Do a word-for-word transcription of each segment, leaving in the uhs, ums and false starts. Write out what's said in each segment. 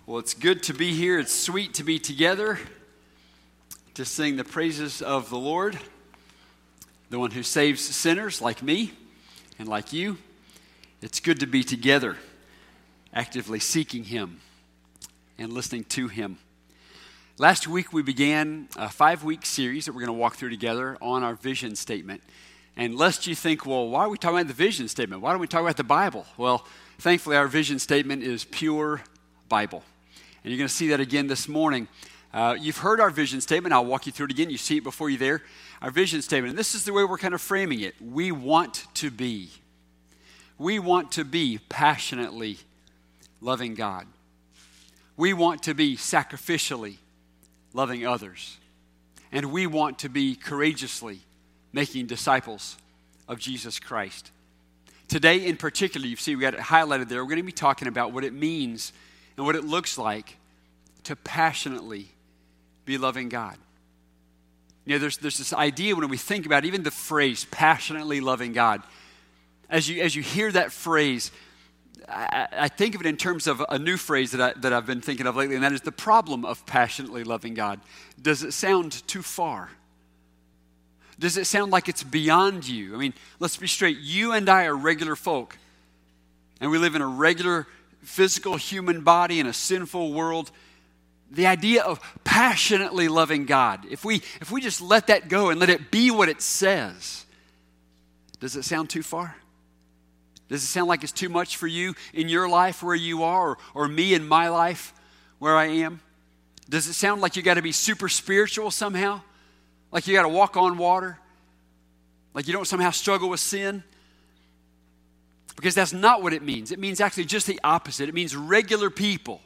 Well, it's good to be here. It's sweet to be together to sing the praises of the Lord, the one who saves sinners like me and like you. It's good to be together, actively seeking Him and listening to Him. Last week, we began a five-week series that we're going to walk through together on our vision statement. And lest you think, well, why are we talking about the vision statement? Why don't we talk about the Bible? Well, thankfully, our vision statement is pure Bible. And you're going to see that again this morning. Uh, you've heard our vision statement. I'll walk you through it again. You see it before you there. Our vision statement. And this is the way we're kind of framing it. We want to be. We want to be passionately loving God. We want to be sacrificially loving others. And we want to be courageously making disciples of Jesus Christ. Today in particular, you see we got it highlighted there. We're going to be talking about what it means and what it looks like to passionately be loving God. You know, there's, there's this idea when we think about even the phrase, passionately loving God. As you, as you hear that phrase, I, I think of it in terms of a new phrase that, I, that I've been thinking of lately, and that is the problem of passionately loving God. Does it sound too far? Does it sound like it's beyond you? I mean, let's be straight. You and I are regular folk, and we live in a regular physical human body in a sinful world. The idea of passionately loving God, if we if we just let that go and let it be what it says, does it sound too far? Does it sound like it's too much for you in your life where you are, or, or me in my life where I am? Does it sound like you got to be super spiritual somehow? Like you got to walk on water? Like you don't somehow struggle with sin? Because that's not what it means. It means actually just the opposite. It means regular people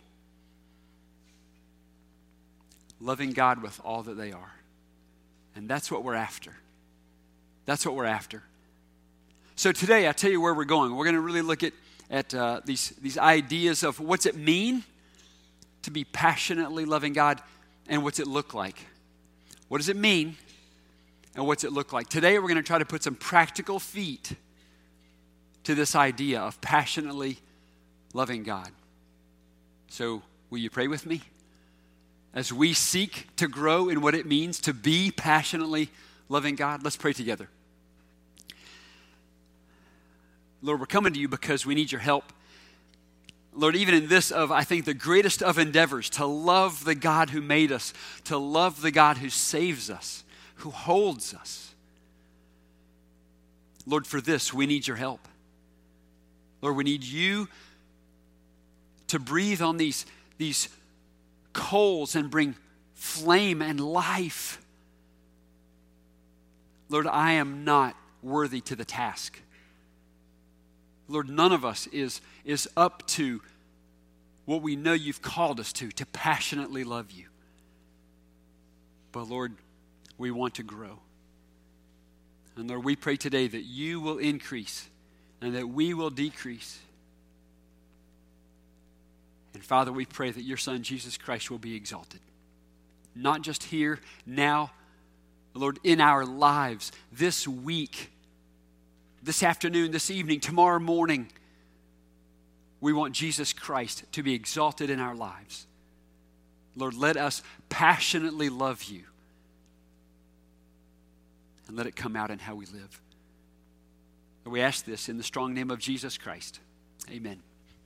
loving God with all that they are. And that's what we're after. That's what we're after. So today, I tell you where we're going. We're going to really look at, at uh, these, these ideas of what's it mean to be passionately loving God and what's it look like. What does it mean and what's it look like? Today, we're going to try to put some practical feet to this idea of passionately loving God. So, will you pray with me? As we seek to grow in what it means to be passionately loving God, let's pray together. Lord, we're coming to you because we need your help. Lord, even in this of, I think, the greatest of endeavors, to love the God who made us, to love the God who saves us, who holds us. Lord, for this, we need your help. Lord, we need you to breathe on these, these coals and bring flame and life. Lord, I am not worthy to the task. Lord, none of us is, is up to what we know you've called us to, to passionately love you. But Lord, we want to grow. And Lord, we pray today that you will increase and that we will decrease. And Father, we pray that your Son, Jesus Christ, will be exalted. Not just here, now, Lord, in our lives, this week, this afternoon, this evening, tomorrow morning. We want Jesus Christ to be exalted in our lives. Lord, let us passionately love you. And let it come out in how we live. And we ask this in the strong name of Jesus Christ. Amen.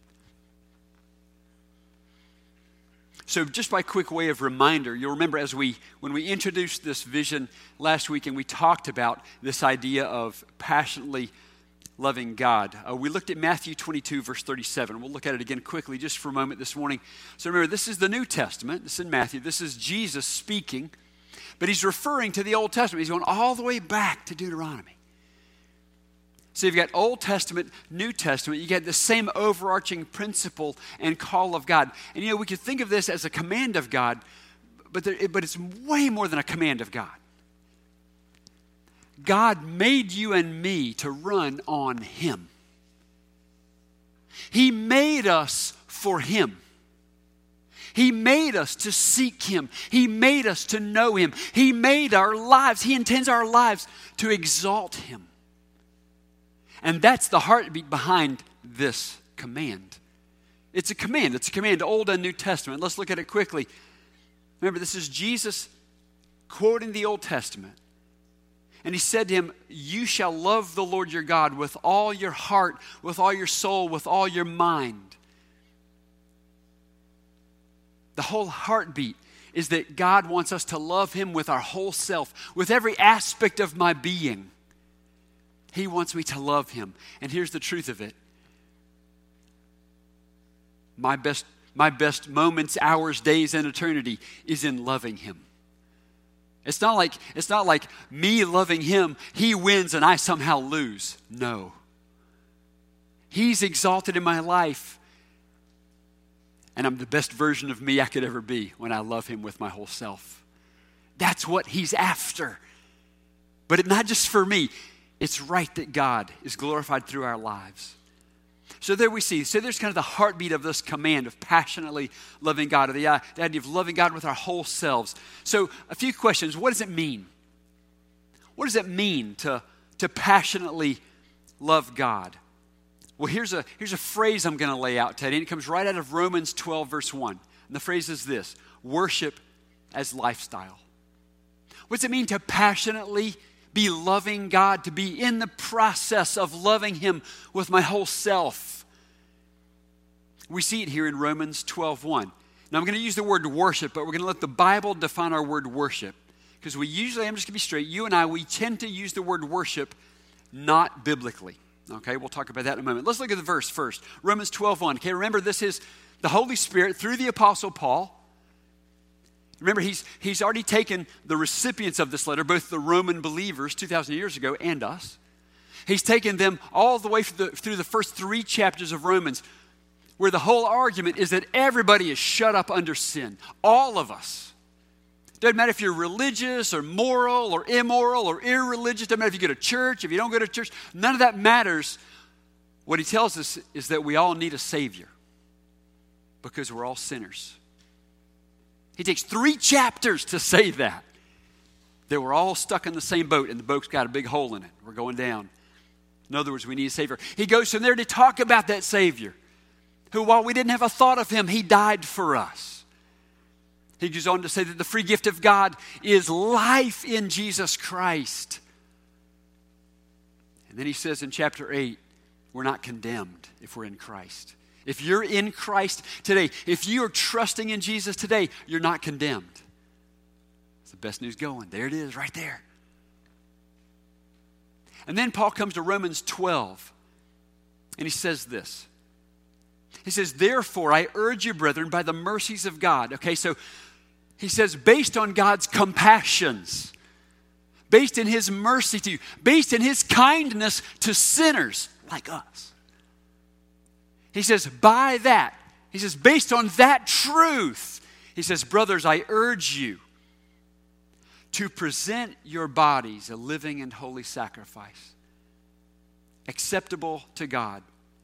So just by quick way of reminder, you'll remember as we, when we introduced this vision last week and we talked about this idea of passionately loving God, uh, we looked at Matthew twenty-two, verse thirty-seven. We'll look at it again quickly just for a moment this morning. So remember, this is the New Testament. This is in Matthew. This is Jesus speaking. But he's referring to the Old Testament. He's going all the way back to Deuteronomy. So you've got Old Testament, New Testament. You get the same overarching principle and call of God. And you know, we could think of this as a command of God, but, there, but it's way more than a command of God. God made you and me to run on Him. He made us for Him. He made us to seek Him. He made us to know Him. He made our lives, He intends our lives to exalt Him. And that's the heartbeat behind this command. It's a command. It's a command, Old and New Testament. Let's look at it quickly. Remember, this is Jesus quoting the Old Testament. And he said to him, you shall love the Lord your God with all your heart, with all your soul, with all your mind. The whole heartbeat is that God wants us to love him with our whole self, with every aspect of my being. He wants me to love him. And here's the truth of it. My best, my best moments, hours, days, and eternity is in loving him. It's not like, it's not like me loving him, he wins and I somehow lose. No. He's exalted in my life. And I'm the best version of me I could ever be when I love him with my whole self. That's what he's after. But it's not just for me. It's right that God is glorified through our lives. So there we see. So there's kind of the heartbeat of this command of passionately loving God, or the, uh, the idea of loving God with our whole selves. So a few questions. What does it mean? What does it mean to, to passionately love God? Well, here's a, here's a phrase I'm going to lay out today, and it comes right out of Romans twelve, verse one. And the phrase is this: worship as lifestyle. What does it mean to passionately be loving God, to be in the process of loving him with my whole self? We see it here in Romans twelve, one. Now, I'm going to use the word worship, but we're going to let the Bible define our word worship. Because we usually, I'm just going to be straight, you and I, we tend to use the word worship not biblically. Okay, we'll talk about that in a moment. Let's look at the verse first. Romans twelve, one. Okay, remember, this is the Holy Spirit through the Apostle Paul. Remember, he's, he's already taken the recipients of this letter, both the Roman believers two thousand years ago and us. He's taken them all the way through the, through the first three chapters of Romans, where the whole argument is that everybody is shut up under sin. All of us. Doesn't matter if you're religious or moral or immoral or irreligious. Doesn't matter if you go to church, if you don't go to church. None of that matters. What he tells us is that we all need a Savior because we're all sinners. He takes three chapters to say that. That we're all stuck in the same boat, and the boat's got a big hole in it. We're going down. In other words, we need a Savior. He goes from there to talk about that Savior, who, while we didn't have a thought of him, he died for us. He goes on to say that the free gift of God is life in Jesus Christ. And then he says in chapter eight, we're not condemned if we're in Christ. If you're in Christ today, if you are trusting in Jesus today, you're not condemned. It's the best news going. There it is, right there. And then Paul comes to Romans twelve, and he says this. He says, therefore, I urge you, brethren, by the mercies of God. Okay, so he says, based on God's compassions, based in his mercy to you, based in his kindness to sinners like us. He says, by that, he says, based on that truth, he says, brothers, I urge you to present your bodies a living and holy sacrifice, acceptable to God.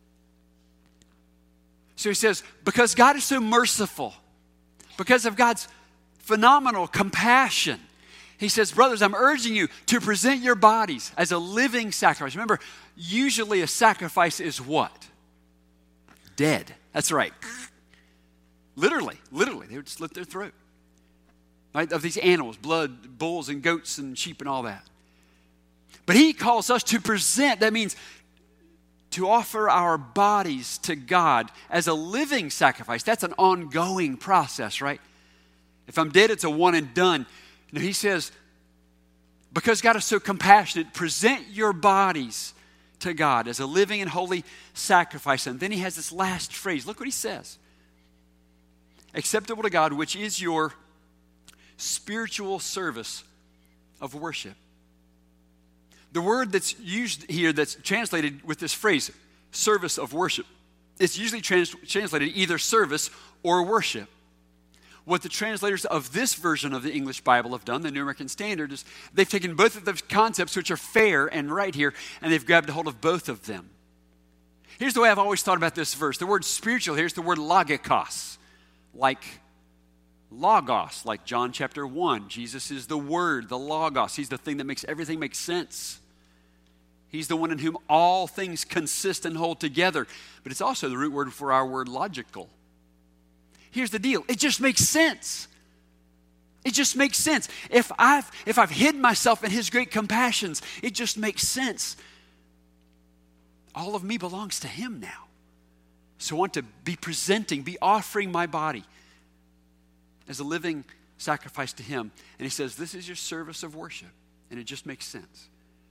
So he says, because God is so merciful, because of God's phenomenal compassion, he says, brothers, I'm urging you to present your bodies as a living sacrifice. Remember, usually a sacrifice is what? Dead. That's right. Literally, literally, they would slit their throat. Right? Of these animals, blood, bulls and goats and sheep and all that. But he calls us to present, that means to offer our bodies to God as a living sacrifice. That's an ongoing process, right? If I'm dead, it's a one and done. No, he says, because God is so compassionate, present your bodies to God as a living and holy sacrifice. And then he has this last phrase. Look what he says. Acceptable to God, which is your spiritual service of worship. The word that's used here that's translated with this phrase, service of worship, it's usually trans- translated either service or worship. What the translators of this version of the English Bible have done, the New American Standard, is they've taken both of those concepts, which are fair and right here, and they've grabbed a hold of both of them. Here's the way I've always thought about this verse. The word spiritual here is the word logikos, like logos, like John chapter one. Jesus is the word, the logos. He's the thing that makes everything make sense. He's the one in whom all things consist and hold together. But it's also the root word for our word logical. Here's the deal. It just makes sense. It just makes sense. If I've, if I've hid myself in his great compassions, it just makes sense. All of me belongs to him now. So I want to be presenting, be offering my body as a living sacrifice to him. And he says, this is your service of worship. And it just makes sense.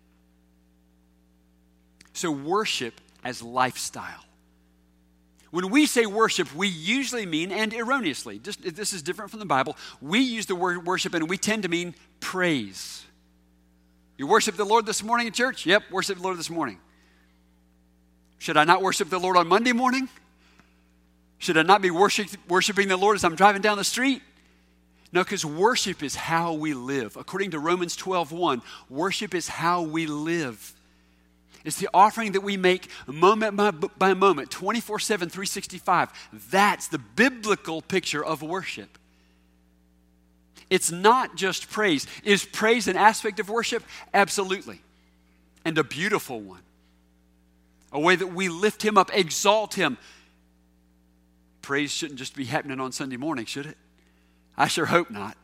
So worship as lifestyle. When we say worship, we usually mean, and erroneously, just, this is different from the Bible, we use the word worship and we tend to mean praise. You worship the Lord this morning in church? Yep, worship the Lord this morning. Should I not worship the Lord on Monday morning? Should I not be worship, worshiping the Lord as I'm driving down the street? No, because worship is how we live. According to Romans twelve one, worship is how we live. It's the offering that we make moment by, by moment, twenty-four seven, three sixty-five. That's the biblical picture of worship. It's not just praise. Is praise an aspect of worship? Absolutely. And a beautiful one. A way that we lift him up, exalt him. Praise shouldn't just be happening on Sunday morning, should it? I sure hope not.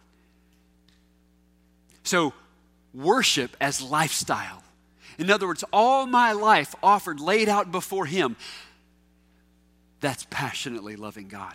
So, worship as lifestyle. In other words, all my life offered, laid out before him. That's passionately loving God.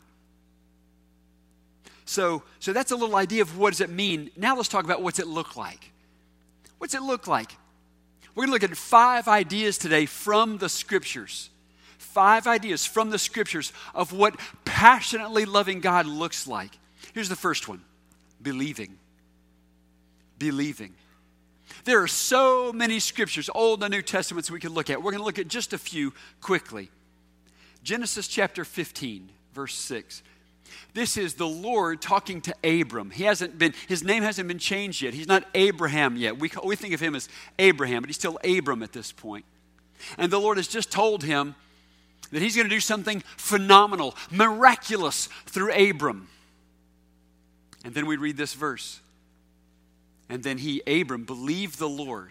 So, so that's a little idea of what does it mean. Now let's talk about what's it look like. What's it look like? We're going to look at five ideas today from the Scriptures. Five ideas from the Scriptures of what passionately loving God looks like. Here's the first one. Believing. Believing. There are so many Scriptures, Old and New Testaments, we can look at. We're going to look at just a few quickly. Genesis chapter fifteen, verse six. This is the Lord talking to Abram. He hasn't been, his name hasn't been changed yet. He's not Abraham yet. We, we think of him as Abraham, but he's still Abram at this point. And the Lord has just told him that he's going to do something phenomenal, miraculous through Abram. And then we read this verse. And then he, Abram, believed the Lord.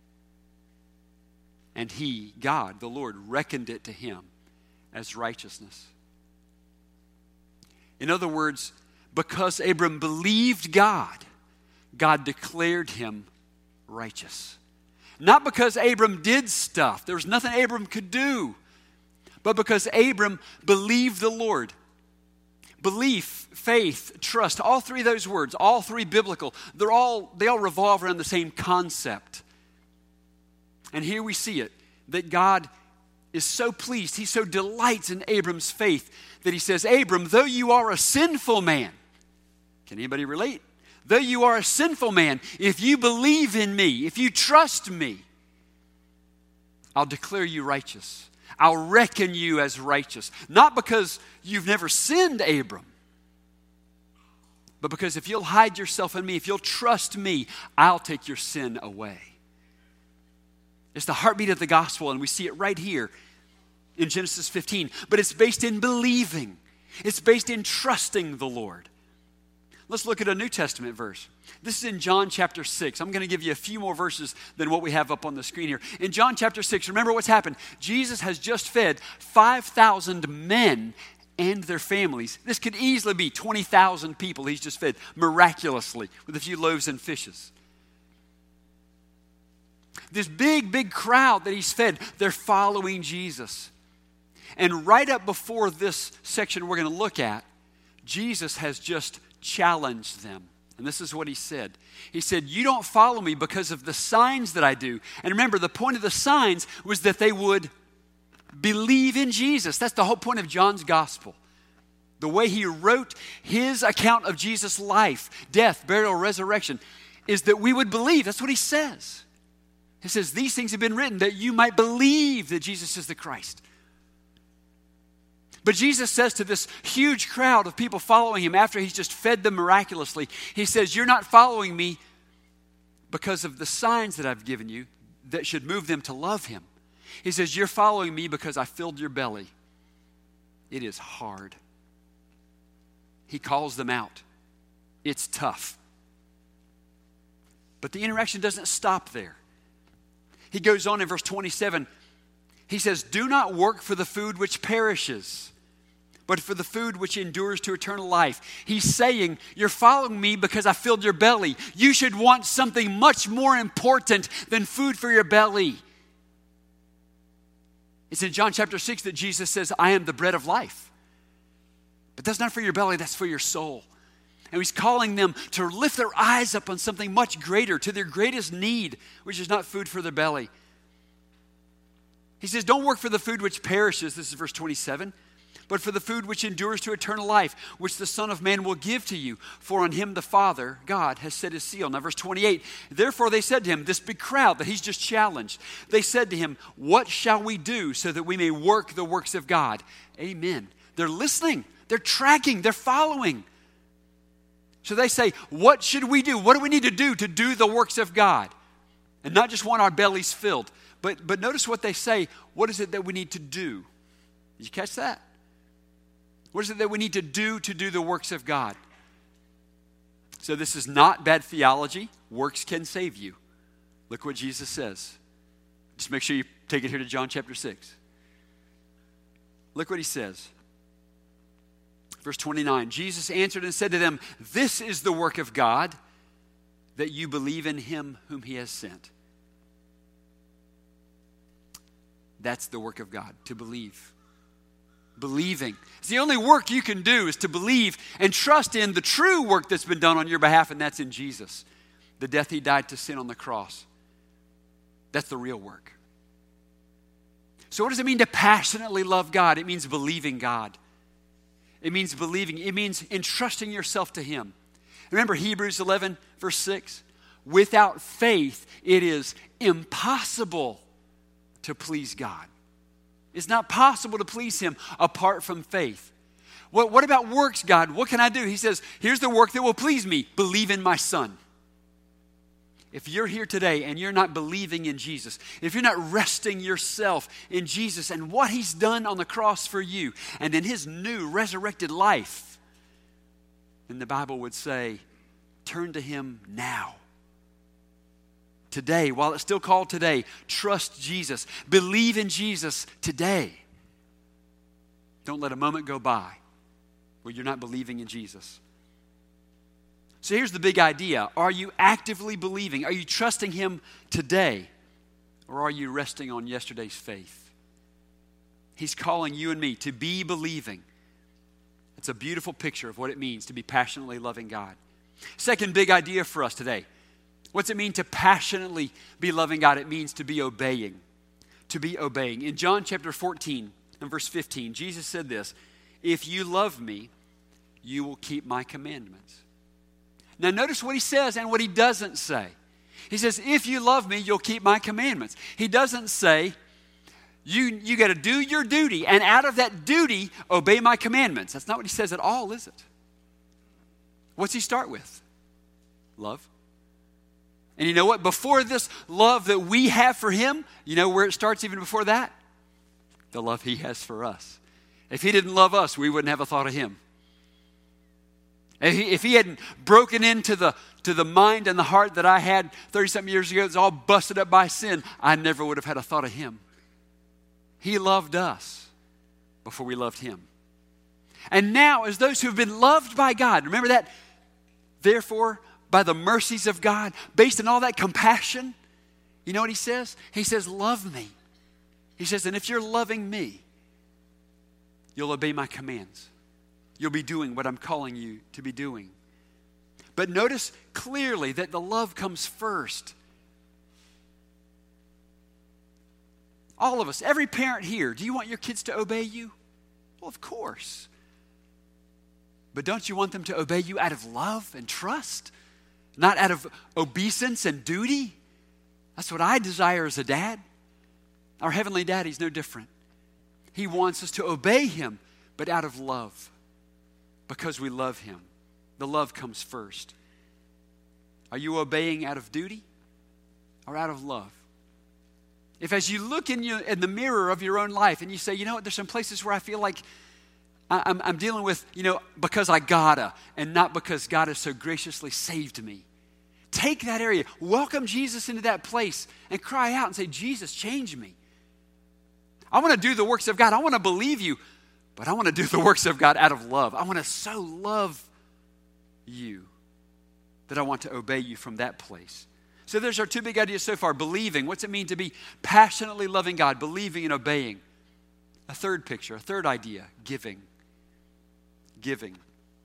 And he, God, the Lord, reckoned it to him as righteousness. In other words, because Abram believed God, God declared him righteous. Not because Abram did stuff. There was nothing Abram could do. But because Abram believed the Lord. Belief, faith, trust, all three of those words, all three biblical, they're all, they all revolve around the same concept. And here we see it, that God is so pleased, he so delights in Abram's faith that he says, Abram, though you are a sinful man, can anybody relate? Though you are a sinful man, if you believe in me, if you trust me, I'll declare you righteous. I'll reckon you as righteous. Not because you've never sinned, Abram, but because if you'll hide yourself in me, if you'll trust me, I'll take your sin away. It's the heartbeat of the gospel, and we see it right here in Genesis fifteen. But it's based in believing. It's based in trusting the Lord. Let's look at a New Testament verse. This is in John chapter six. I'm going to give you a few more verses than what we have up on the screen here. In John chapter six, remember what's happened. Jesus has just fed five thousand men and their families. This could easily be twenty thousand people he's just fed miraculously with a few loaves and fishes. This big, big crowd that he's fed, they're following Jesus. And right up before this section we're going to look at, Jesus has just challenged them. And this is what he said. He said, you don't follow me because of the signs that I do. And remember, the point of the signs was that they would believe in Jesus. That's the whole point of John's gospel. The way he wrote his account of Jesus' life, death, burial, resurrection, is that we would believe. That's what he says. He says, these things have been written that you might believe that Jesus is the Christ. But Jesus says to this huge crowd of people following him after he's just fed them miraculously, he says, you're not following me because of the signs that I've given you that should move them to love him. He says, you're following me because I filled your belly. It is hard. He calls them out. It's tough. But the interaction doesn't stop there. He goes on in verse twenty-seven. He says, do not work for the food which perishes, but for the food which endures to eternal life. He's saying, you're following me because I filled your belly. You should want something much more important than food for your belly. It's in John chapter six that Jesus says, I am the bread of life. But that's not for your belly, that's for your soul. And he's calling them to lift their eyes up on something much greater, to their greatest need, which is not food for their belly. He says, don't work for the food which perishes, this is verse twenty-seven, but for the food which endures to eternal life, which the Son of Man will give to you. For on him the Father, God, has set his seal. Now verse twenty-eight, therefore they said to him, this big crowd that he's just challenged, they said to him, what shall we do so that we may work the works of God? Amen. They're listening, they're tracking, they're following. So they say, what should we do? What do we need to do to do the works of God? And not just want our bellies filled. But, but notice what they say. What is it that we need to do? Did you catch that? What is it that we need to do to do the works of God? So this is not bad theology. Works can save you. Look what Jesus says. Just make sure you take it here to John chapter six. Look what he says. Verse twenty-nine, Jesus answered and said to them, this is the work of God, that you believe in him whom he has sent. That's the work of God, to believe. Believing. It's the only work you can do is to believe and trust in the true work that's been done on your behalf, and that's in Jesus. The death he died to sin on the cross. That's the real work. So what does it mean to passionately love God? It means believing God. It means believing. It means entrusting yourself to him. Remember Hebrews eleven, verse six? Without faith, it is impossible to please God. It's not possible to please him apart from faith. What, what about works, God? What can I do? He says, here's the work that will please me. Believe in my Son. If you're here today and you're not believing in Jesus, if you're not resting yourself in Jesus and what he's done on the cross for you and in his new resurrected life, then the Bible would say, turn to him now. Today, while it's still called today, trust Jesus. Believe in Jesus today. Don't let a moment go by where you're not believing in Jesus. So here's the big idea. Are you actively believing? Are you trusting him today? Or are you resting on yesterday's faith? He's calling you and me to be believing. It's a beautiful picture of what it means to be passionately loving God. Second big idea for us today. What's it mean to passionately be loving God? It means to be obeying. To be obeying. In John chapter fourteen and verse fifteen, Jesus said this, if you love me, you will keep my commandments. Now notice what he says and what he doesn't say. He says, if you love me, you'll keep my commandments. He doesn't say, you, you got to do your duty, and out of that duty, obey my commandments. That's not what he says at all, is it? What's he start with? Love. And you know what? Before this love that we have for him, you know where it starts even before that? The love he has for us. If he didn't love us, we wouldn't have a thought of him. If he, if he hadn't broken into the, to the mind and the heart that I had thirty-something years ago, it's all busted up by sin, I never would have had a thought of him. He loved us before we loved him. And now, as those who have been loved by God, remember that? Therefore, by the mercies of God, based on all that compassion, you know what he says? He says, love me. He says, and if you're loving me, you'll obey my commands. You'll be doing what I'm calling you to be doing. But notice clearly that the love comes first. All of us, every parent here, do you want your kids to obey you? Well, of course. But don't you want them to obey you out of love and trust? Not out of obeisance and duty? That's what I desire as a dad. Our Heavenly Daddy's no different. He wants us to obey him, but out of love. Because we love him. The love comes first. Are you obeying out of duty or out of love? If as you look in, you, in the mirror of your own life and you say, you know what, there's some places where I feel like I, I'm, I'm dealing with, you know, because I gotta and not because God has so graciously saved me. take that area, welcome Jesus into that place, and cry out and say, Jesus, change me. I want to do the works of God. I want to believe you, but I want to do the works of God out of love. I want to so love you that I want to obey you from that place. So there's our two big ideas so far. Believing. What's it mean to be passionately loving God? Believing and obeying. A third picture, a third idea. Giving. Giving.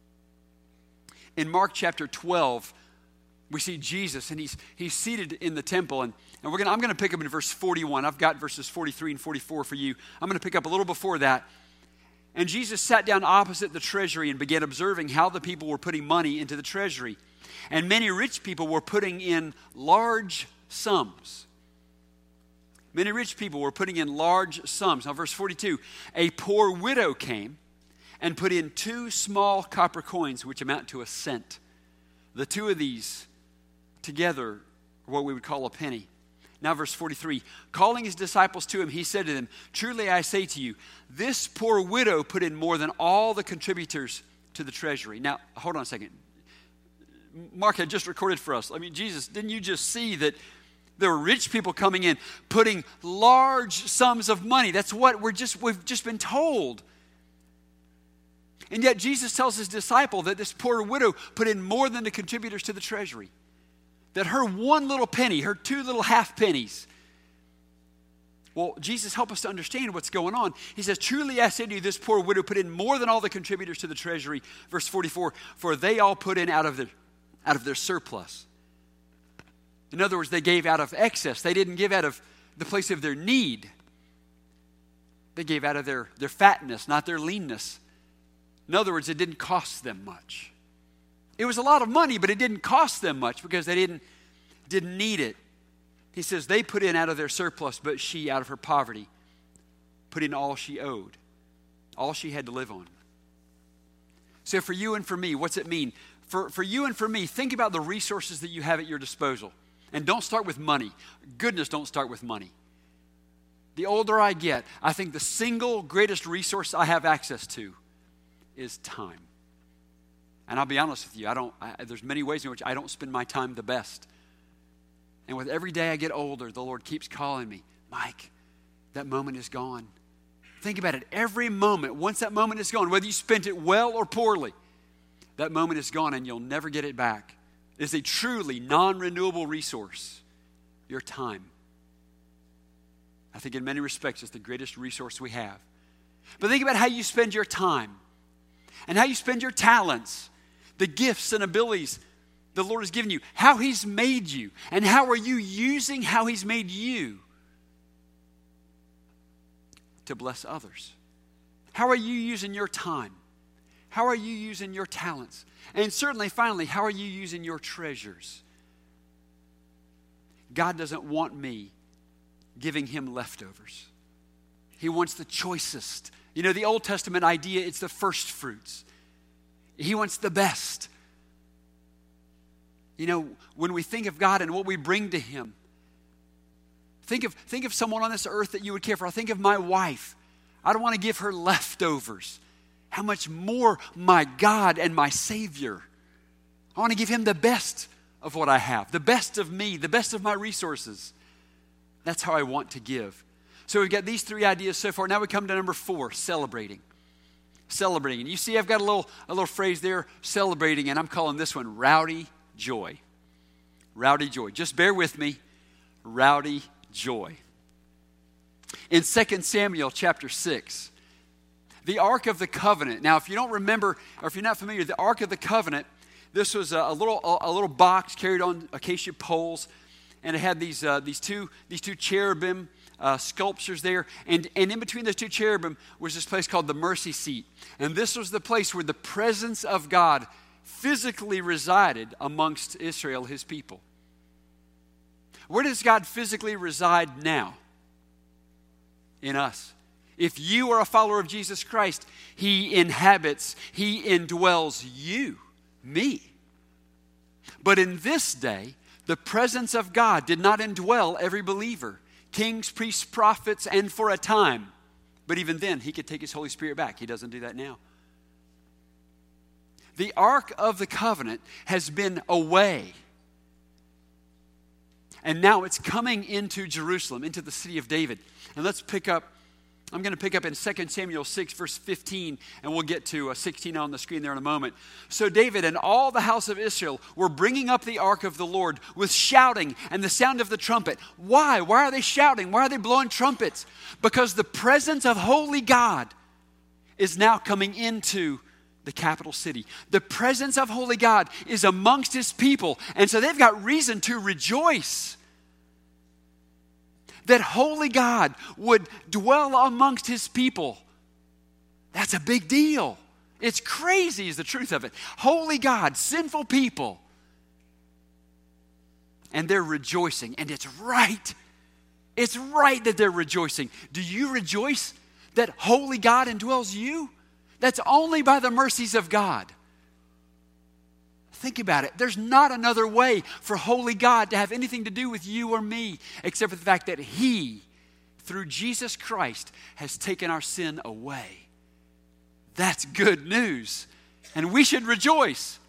In Mark chapter twelve, we see Jesus, and he's he's seated in the temple, and, and we're gonna I'm gonna pick up in verse forty-one. I've got verses forty-three and forty-four for you. I'm gonna pick up a little before that. And Jesus sat down opposite the treasury and began observing how the people were putting money into the treasury. And many rich people were putting in large sums. Many rich people were putting in large sums. Now, verse forty-two, a poor widow came and put in two small copper coins, which amount to a cent. The two of these together are what we would call a penny. Now, verse forty-three, calling his disciples to him, he said to them, truly I say to you, this poor widow put in more than all the contributors to the treasury. Now, hold on a second. Mark had just recorded for us. I mean, Jesus, didn't you just see that there were rich people coming in, putting large sums of money? That's what we're just, we've just been told. And yet Jesus tells his disciple that this poor widow put in more than the contributors to the treasury. That her one little penny, her two little half pennies. Well, Jesus, help us to understand what's going on. He says, truly I say to you, this poor widow put in more than all the contributors to the treasury. Verse forty-four, for they all put in out of their, out of their surplus. In other words, they gave out of excess. They didn't give out of the place of their need. They gave out of their, their fatness, not their leanness. In other words, it didn't cost them much. It was a lot of money, but it didn't cost them much because they didn't, didn't need it. He says they put in out of their surplus, but she, out of her poverty, put in all she owed, all she had to live on. So for you and for me, what's it mean? For, for you and for me, think about the resources that you have at your disposal. And don't start with money. Goodness, don't start with money. The older I get, I think the single greatest resource I have access to is time. And I'll be honest with you, I don't. I, there's many ways in which I don't spend my time the best. And with every day I get older, the Lord keeps calling me, Mike, that moment is gone. Think about it. Every moment, once that moment is gone, whether you spent it well or poorly, that moment is gone and you'll never get it back. It's a truly non-renewable resource, your time. I think in many respects it's the greatest resource we have. But think about how you spend your time and how you spend your talents, the gifts and abilities the Lord has given you, how He's made you, and how are you using how He's made you to bless others? How are you using your time? How are you using your talents? And certainly, finally, how are you using your treasures? God doesn't want me giving Him leftovers. He wants the choicest. You know, the Old Testament idea, it's the first fruits. He wants the best. You know, when we think of God and what we bring to Him, think of, think of someone on this earth that you would care for. I think of my wife. I don't want to give her leftovers. How much more my God and my Savior. I want to give Him the best of what I have, the best of me, the best of my resources. That's how I want to give. So we've got these three ideas so far. Now we come to number four, celebrating. Celebrating. And you see I've got a little, a little phrase there, celebrating, and I'm calling this one rowdy joy. Rowdy joy. Just bear with me. Rowdy joy. In Second Samuel chapter six, the Ark of the Covenant. Now, if you don't remember, or if you're not familiar, the Ark of the Covenant, this was a, a little a, a little box carried on acacia poles, and it had these uh, these two these two cherubim uh, sculptures there, and and in between those two cherubim was this place called the mercy seat, and this was the place where the presence of God physically resided amongst Israel, His people. Where does God physically reside now? In us. If you are a follower of Jesus Christ, He inhabits, He indwells you, me. But in this day, the presence of God did not indwell every believer. Kings, priests, prophets, and for a time. But even then, He could take His Holy Spirit back. He doesn't do that now. The Ark of the Covenant has been away And now it's coming into Jerusalem, into the city of David. And let's pick up, I'm going to pick up in Second Samuel six, verse fifteen, and we'll get to uh, sixteen on the screen there in a moment. So David and all the house of Israel were bringing up the ark of the Lord with shouting and the sound of the trumpet. Why? Why are they shouting? Why are they blowing trumpets? Because the presence of holy God is now coming into the capital city. The presence of holy God is amongst his people. And so they've got reason to rejoice that holy God would dwell amongst his people. That's a big deal. It's crazy is the truth of it. Holy God, sinful people. And they're rejoicing. And it's right. It's right that they're rejoicing. Do you rejoice that holy God indwells you? That's only by the mercies of God. Think about it. There's not another way for holy God to have anything to do with you or me except for the fact that he, through Jesus Christ, has taken our sin away. That's good news. And we should rejoice.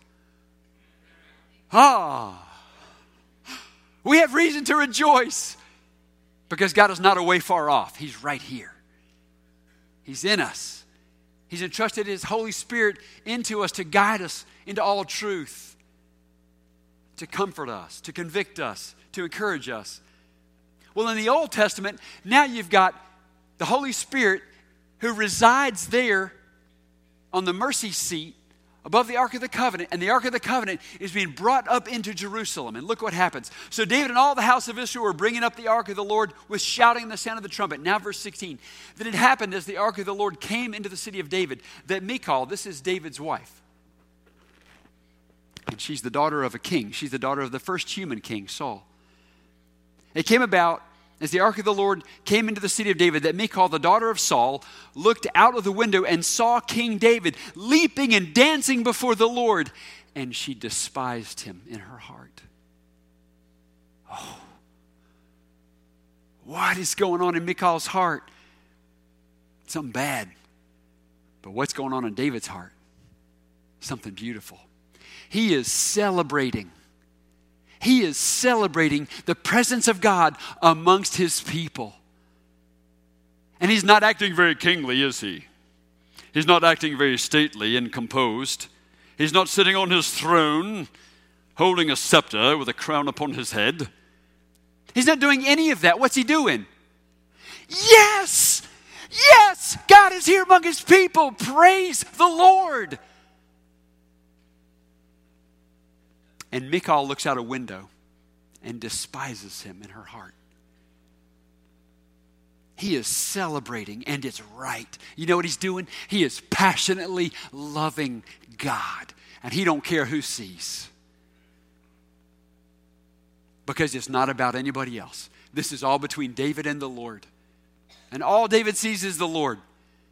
Ah, we have reason to rejoice because God is not away far off. He's right here. He's in us. He's entrusted his Holy Spirit into us to guide us into all truth, to comfort us, to convict us, to encourage us. Well, in the Old Testament, now you've got the Holy Spirit who resides there on the mercy seat above the Ark of the Covenant, and the Ark of the Covenant is being brought up into Jerusalem. And look what happens. So David and all the house of Israel were bringing up the Ark of the Lord with shouting and the sound of the trumpet. Now verse sixteen. Then it happened as the Ark of the Lord came into the city of David that Michal, this is David's wife, and she's the daughter of a king. She's the daughter of the first human king, Saul. It came about as the ark of the Lord came into the city of David that Michal, the daughter of Saul, looked out of the window and saw King David leaping and dancing before the Lord, and she despised him in her heart. Oh, what is going on in Michal's heart? Something bad. But what's going on in David's heart? Something beautiful. He is celebrating. He is celebrating the presence of God amongst his people. And he's not acting very kingly, is he? He's not acting very stately and composed. He's not sitting on his throne, holding a scepter with a crown upon his head. He's not doing any of that. What's he doing? Yes! Yes! God is here among his people. Praise the Lord. And Michal looks out a window and despises him in her heart. He is celebrating, and it's right. You know what he's doing? He is passionately loving God, and he don't care who sees. Because it's not about anybody else. This is all between David and the Lord. And all David sees is the Lord.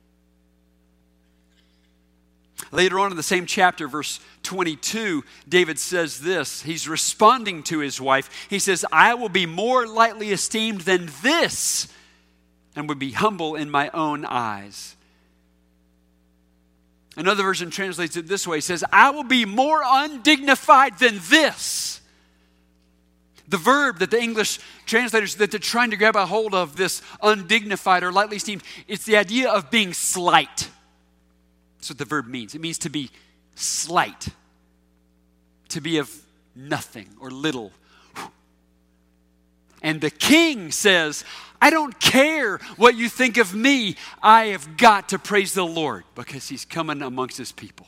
Later on in the same chapter, verse twenty-two, David says this. He's responding to his wife. He says, I will be more lightly esteemed than this and would be humble in my own eyes. Another version translates it this way. It says, I will be more undignified than this. The verb that the English translators, that they're trying to grab a hold of, this undignified or lightly esteemed, it's the idea of being slight. That's what the verb means. It means to be slight, to be of nothing or little. And the king says, I don't care what you think of me. I have got to praise the Lord because he's coming amongst his people.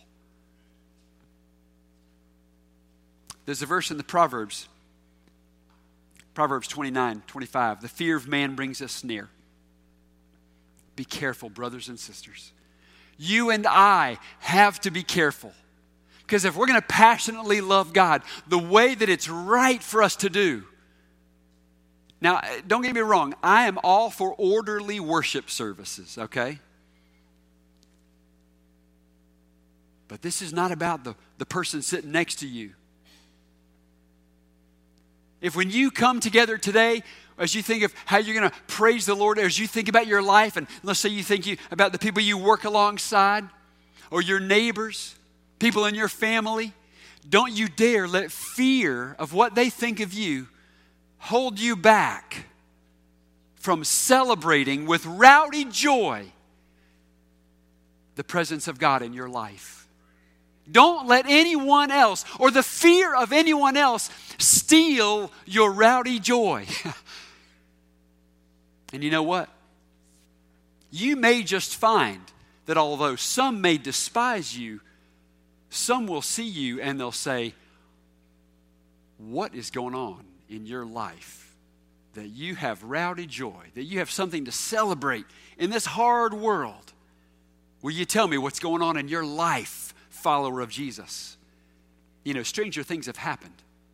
There's a verse in the Proverbs, Proverbs twenty-nine, twenty-five. The fear of man brings a snare. Be careful, brothers and sisters. You and I have to be careful. Because if we're going to passionately love God the way that it's right for us to do. Now, don't get me wrong. I am all for orderly worship services, okay? But this is not about the, the person sitting next to you. If when you come together today, as you think of how you're going to praise the Lord, as you think about your life, and let's say you think you, about the people you work alongside, or your neighbors, people in your family, don't you dare let fear of what they think of you hold you back from celebrating with rowdy joy the presence of God in your life. Don't let anyone else or the fear of anyone else steal your rowdy joy. And you know what? You may just find that although some may despise you, some will see you and they'll say, what is going on in your life that you have rowdy joy, that you have something to celebrate in this hard world? Will you tell me what's going on in your life, follower of Jesus? You know, stranger things have happened.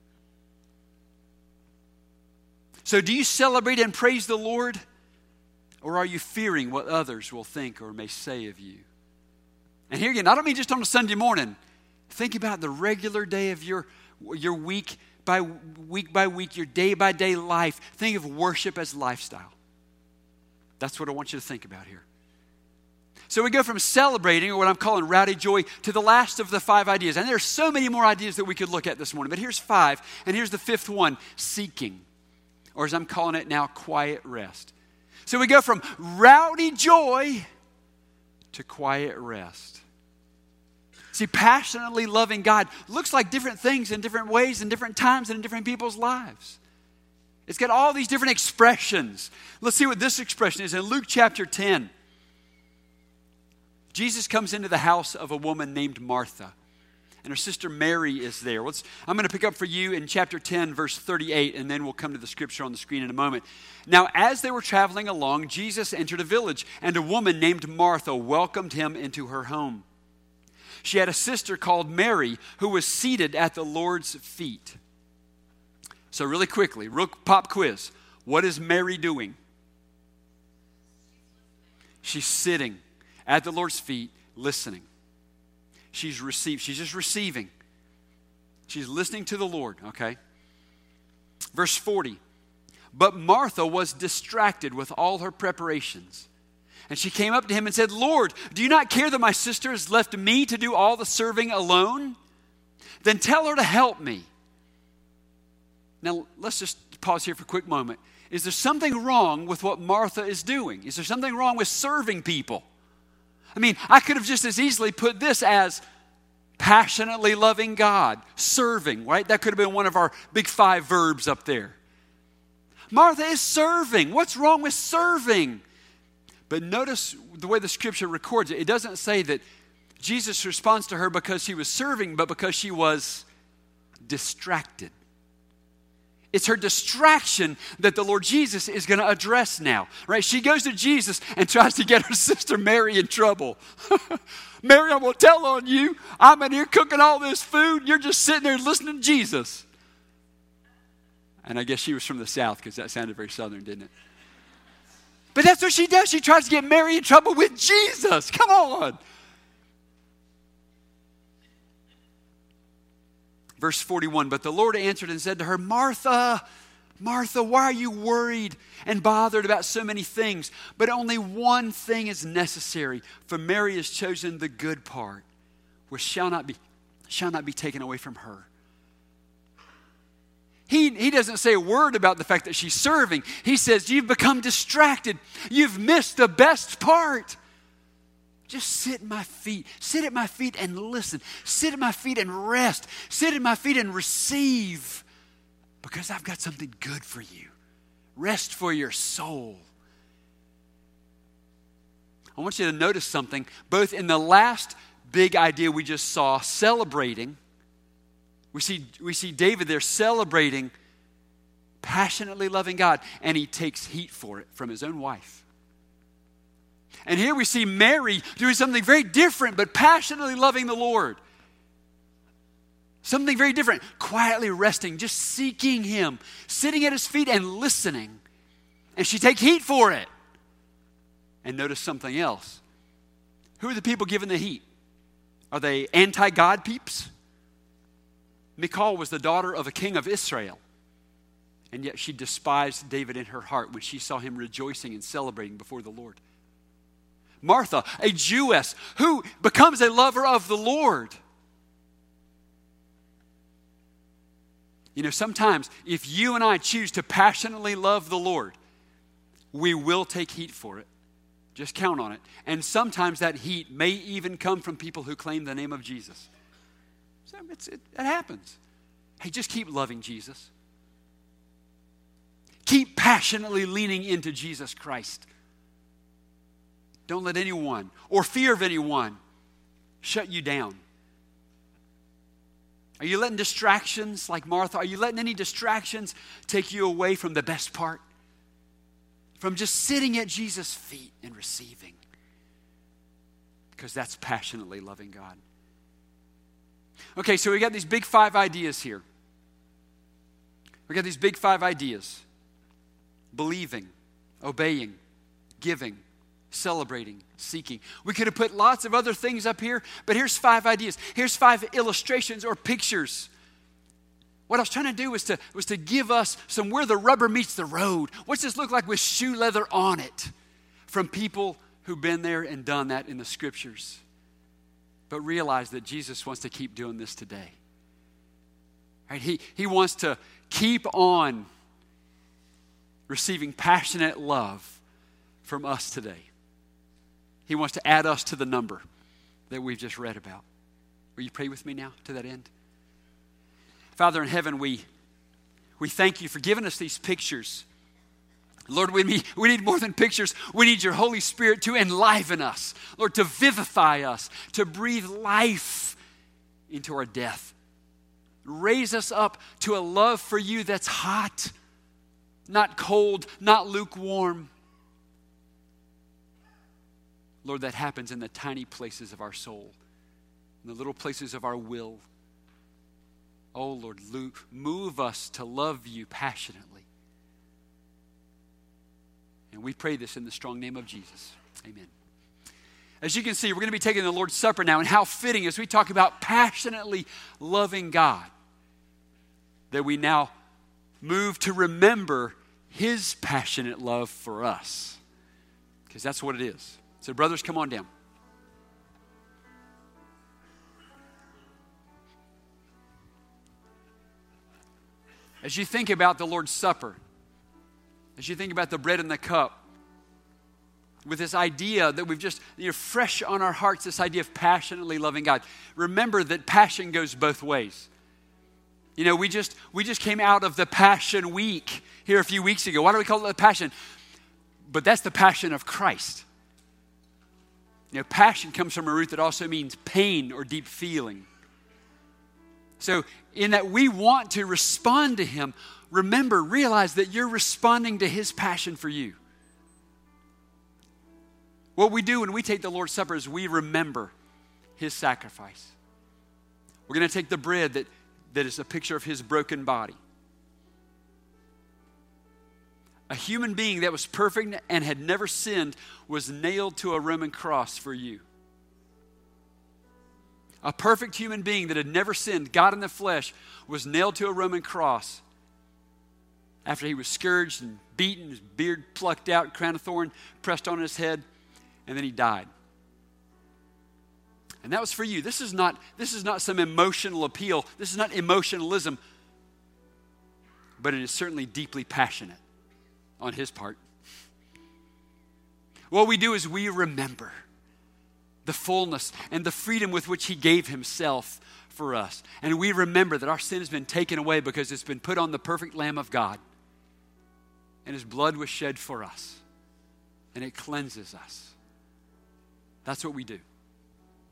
So do you celebrate and praise the Lord? Or are you fearing what others will think or may say of you? And here again, I don't mean just on a Sunday morning. Think about the regular day of your, your week by week by week, your day by day life. Think of worship as lifestyle. That's what I want you to think about here. So we go from celebrating, or what I'm calling rowdy joy, to the last of the five ideas. And there's so many more ideas that we could look at this morning. But here's five. And here's the fifth one, seeking. Or as I'm calling it now, quiet rest. So we go from rowdy joy to quiet rest. See, passionately loving God looks like different things in different ways in different times and in different people's lives. It's got all these different expressions. Let's see what this expression is. In Luke chapter ten, Jesus comes into the house of a woman named Martha. And her sister Mary is there. Let's, I'm going to pick up for you in chapter ten, verse thirty-eight, and then we'll come to the scripture on the screen in a moment. Now, as they were traveling along, Jesus entered a village, and a woman named Martha welcomed him into her home. She had a sister called Mary who was seated at the Lord's feet. So really quickly, real pop quiz. What is Mary doing? She's sitting at the Lord's feet, listening. She's received. She's just receiving. She's listening to the Lord, okay? Verse forty. But Martha was distracted with all her preparations. And she came up to him and said, Lord, do you not care that my sister has left me to do all the serving alone? Then tell her to help me. Now, let's just pause here for a quick moment. Is there something wrong with what Martha is doing? Is there something wrong with serving people? I mean, I could have just as easily put this as passionately loving God, serving, right? That could have been one of our big five verbs up there. Martha is serving. What's wrong with serving? But notice the way the scripture records it. It doesn't say that Jesus responds to her because she was serving, but because she was distracted. It's her distraction that the Lord Jesus is going to address now, right? She goes to Jesus and tries to get her sister Mary in trouble. Mary, I'm going to tell on you. I'm in here cooking all this food. You're just sitting there listening to Jesus. And I guess she was from the South because that sounded very Southern, didn't it? But that's what she does. She tries to get Mary in trouble with Jesus. Come on. Verse forty-one, but the Lord answered and said to her, Martha, Martha, why are you worried and bothered about so many things? But only one thing is necessary, for Mary has chosen the good part, which shall not be, shall not be taken away from her. He, he doesn't say a word about the fact that she's serving. He says, you've become distracted. You've missed the best part. Just sit at my feet. Sit at my feet and listen. Sit at my feet and rest. Sit at my feet and receive. Because I've got something good for you. Rest for your soul. I want you to notice something. Both in the last big idea we just saw, celebrating. We see, we see David there celebrating, passionately loving God. And he takes heat for it from his own wife. And here we see Mary doing something very different, but passionately loving the Lord. Something very different. Quietly resting, just seeking Him, sitting at His feet and listening. And she takes heat for it. And notice something else. Who are the people giving the heat? Are they anti-God peeps? Michal was the daughter of a king of Israel. And yet she despised David in her heart when she saw him rejoicing and celebrating before the Lord. Martha, a Jewess who becomes a lover of the Lord. You know, sometimes if you and I choose to passionately love the Lord, we will take heat for it. Just count on it. And sometimes that heat may even come from people who claim the name of Jesus. So it's, it, it happens. Hey, just keep loving Jesus. Keep passionately leaning into Jesus Christ. Don't let anyone or fear of anyone shut you down. Are you letting distractions like Martha, are you letting any distractions take you away from the best part? From just sitting at Jesus' feet and receiving. Because that's passionately loving God. Okay, so we got these big five ideas here. We got these big five ideas. Believing, obeying, giving, celebrating, seeking. We could have put lots of other things up here, but here's five ideas. Here's five illustrations or pictures. What I was trying to do was to, was to give us some where the rubber meets the road. What's this look like with shoe leather on it? From people who've been there and done that in the scriptures. But realize that Jesus wants to keep doing this today. Right? He, he wants to keep on receiving passionate love from us today. He wants to add us to the number that we've just read about. Will you pray with me now to that end? Father in heaven, we, we thank you for giving us these pictures. Lord, we need, we need more than pictures. We need your Holy Spirit to enliven us. Lord, to vivify us, to breathe life into our death. Raise us up to a love for you that's hot, not cold, not lukewarm. Lord, that happens in the tiny places of our soul, in the little places of our will. Oh, Lord, move us to love you passionately. And we pray this in the strong name of Jesus. Amen. As you can see, we're going to be taking the Lord's Supper now, and how fitting as we talk about passionately loving God, that we now move to remember his passionate love for us. Because that's what it is. So brothers, come on down. As you think about the Lord's Supper, as you think about the bread and the cup, with this idea that we've just, you know, fresh on our hearts, this idea of passionately loving God. Remember that passion goes both ways. You know, we just we just came out of the Passion Week here a few weeks ago. Why do we call it the Passion? But that's the passion of Christ. You know, passion comes from a root that also means pain or deep feeling. So in that we want to respond to him, remember, realize that you're responding to his passion for you. What we do when we take the Lord's Supper is we remember his sacrifice. We're going to take the bread that, that is a picture of his broken body. A human being that was perfect and had never sinned was nailed to a Roman cross for you. A perfect human being that had never sinned, God in the flesh, was nailed to a Roman cross after he was scourged and beaten, his beard plucked out, crown of thorn pressed on his head, and then he died. And that was for you. This is not, this is not some emotional appeal. This is not emotionalism, but it is certainly deeply passionate on his part. What we do is we remember the fullness and the freedom with which he gave himself for us. And we remember that our sin has been taken away because it's been put on the perfect Lamb of God. And his blood was shed for us. And it cleanses us. That's what we do.